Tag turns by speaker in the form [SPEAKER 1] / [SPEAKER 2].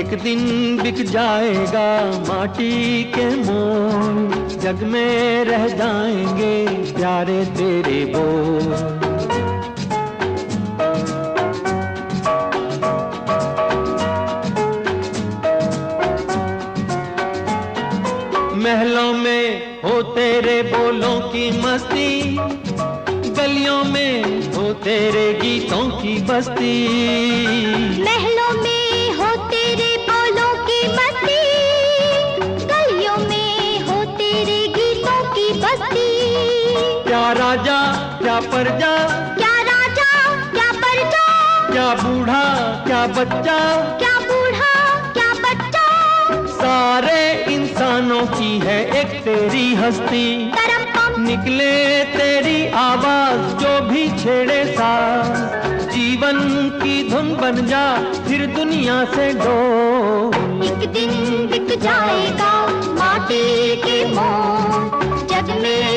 [SPEAKER 1] एक दिन बिक जाएगा माटी के मोल, जग में रह जाएंगे प्यारे तेरे बोल। महलों में हो तेरे बोलों की मस्ती, गलियों में हो तेरे गीतों की बस्ती।
[SPEAKER 2] महलों में हो तेरे बोलों की मस्ती, गलियों में हो तेरे गीतों की बस्ती।
[SPEAKER 1] क्या राजा क्या प्रजा,
[SPEAKER 2] क्या राजा क्या प्रजा,
[SPEAKER 1] क्या बूढ़ा क्या बच्चा,
[SPEAKER 2] क्या बूढ़ा क्या बच्चा,
[SPEAKER 1] सारे इंसानों की है एक तेरी हस्ती। निकले तेरी आवाज जो भी छेड़े साज, जीवन की धुन बन जा फिर दुनिया से डोल।
[SPEAKER 2] एक दिन बिक जाएगा माटी के मोल, जग में